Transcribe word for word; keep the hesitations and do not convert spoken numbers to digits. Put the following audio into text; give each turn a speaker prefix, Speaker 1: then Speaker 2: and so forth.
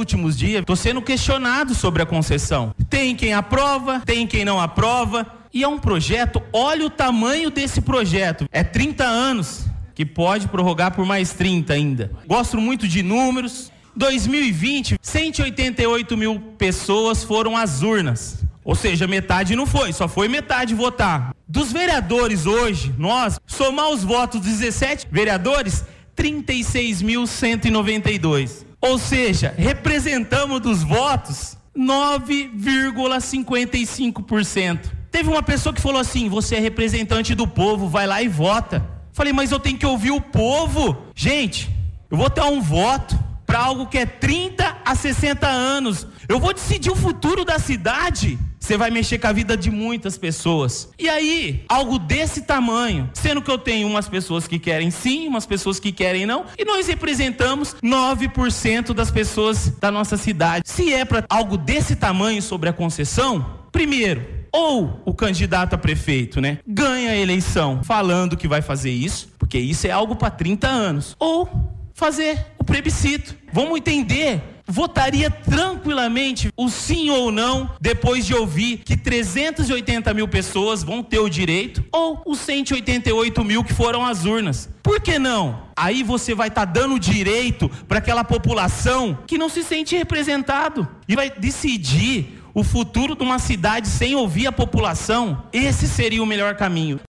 Speaker 1: últimos dias, estou sendo questionado sobre a concessão. Tem quem aprova, tem quem não aprova. E é um projeto, olha o tamanho desse projeto. É trinta anos, que pode prorrogar por mais trinta ainda. Gosto muito de números. dois mil e vinte, cento e oitenta e oito mil pessoas foram às urnas. Ou seja, metade não foi, só foi metade votar. Dos vereadores hoje, nós, somar os votos dos dezessete vereadores, trinta e seis mil cento e noventa e dois. Ou seja, representamos dos votos nove vírgula cinquenta e cinco por cento. Teve uma pessoa que falou assim: você é representante do povo, vai lá e vota. Falei, mas eu tenho que ouvir o povo. Gente, eu vou ter um voto para algo que é trinta a sessenta anos. Eu vou decidir o futuro da cidade. Você vai mexer com a vida de muitas pessoas. E aí, algo desse tamanho, sendo que eu tenho umas pessoas que querem sim, umas pessoas que querem não, e nós representamos nove por cento das pessoas da nossa cidade. Se é para algo desse tamanho sobre a concessão, primeiro, ou o candidato a prefeito, né, ganha a eleição falando que vai fazer isso, porque isso é algo para trinta anos, ou fazer o plebiscito. Vamos entender, votaria tranquilamente o sim ou não, depois de ouvir que trezentas e oitenta mil pessoas vão ter o direito, ou os cento e oitenta e oito mil que foram às urnas. Por que não? Aí você vai estar tá dando direito para aquela população que não se sente representado e vai decidir o futuro de uma cidade sem ouvir a população. Esse seria o melhor caminho.